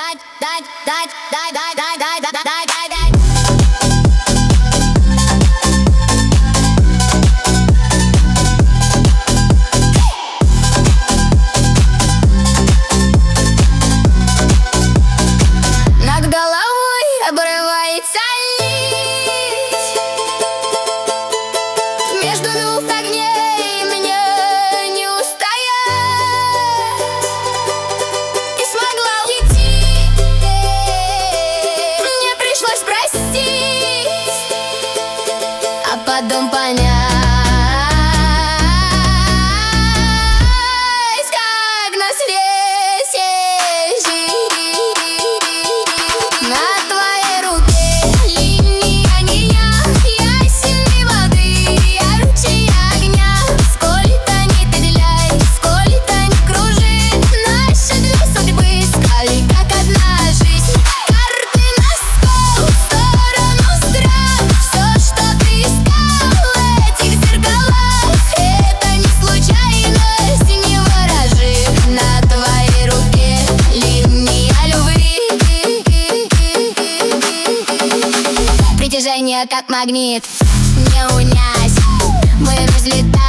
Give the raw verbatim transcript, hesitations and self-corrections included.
дать, дать, дать, дать, дать, дать, дать, дать, дать, дать, дать. Над головой обрывается нить между двух огней, мне не устоять. Не смогла уйти, мне пришлось простить, а потом понять, как на свете жить. На твоей руке линия огня, я сильней воды, ярче огня. Сколько ни петляй, сколько ни кружи, наши две судьбы искали, как одна жизнь. Карты на стол, в сторону страх. Все, что ты искал в этих зеркалах, это не случайность, не ворожи. На твоей руке линия любви, притяжение как магнит, не унять. Мы взлетаем